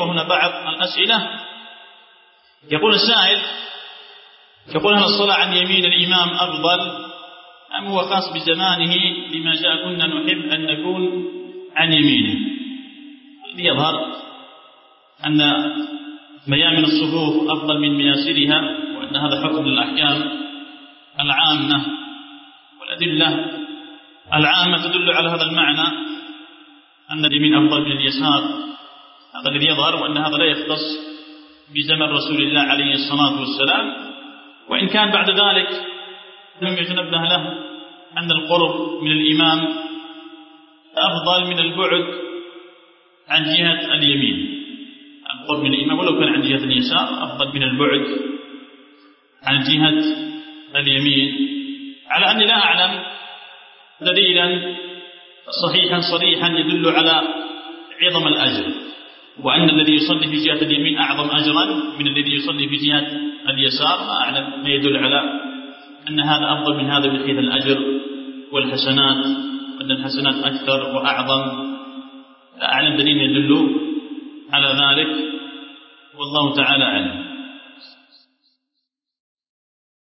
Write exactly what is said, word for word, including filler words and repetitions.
وهنا بعض الأسئلة. يقول السائل، يقول هل الصلاة عن يمين الإمام أفضل أم هو خاص بزمانه لما جاء كنا نحب أن نكون عن يمينه؟ ليظهر أن ميامن الصفوف أفضل من مياسرها، وأن هذا حكم للأحكام العامة، والأدلة العامة تدل على هذا المعنى أن اليمين أفضل من اليسار. هذا الذي يظهر، وأن هذا لا يختص بزمن رسول الله عليه الصلاة والسلام، وإن كان بعد ذلك لم يتنبه له أن القرب من الإمام أفضل من البعد عن جهة اليمين. القرب من الإمام ولو كان عن جهة اليسار أفضل من البعد عن جهة اليمين، على أني لا أعلم دليلا صحيحا صريحا يدل على عظم الأجر، وأن الذي يصلي في جهة اليمين أعظم أجرا من الذي يصلي في جهة اليسار. ما أعلم ما يدل على أن هذا أفضل من هذا من حيث الأجر والحسنات، وأن الحسنات أكثر وأعظم. لا أعلم دليل يدل على ذلك، والله تعالى أعلم.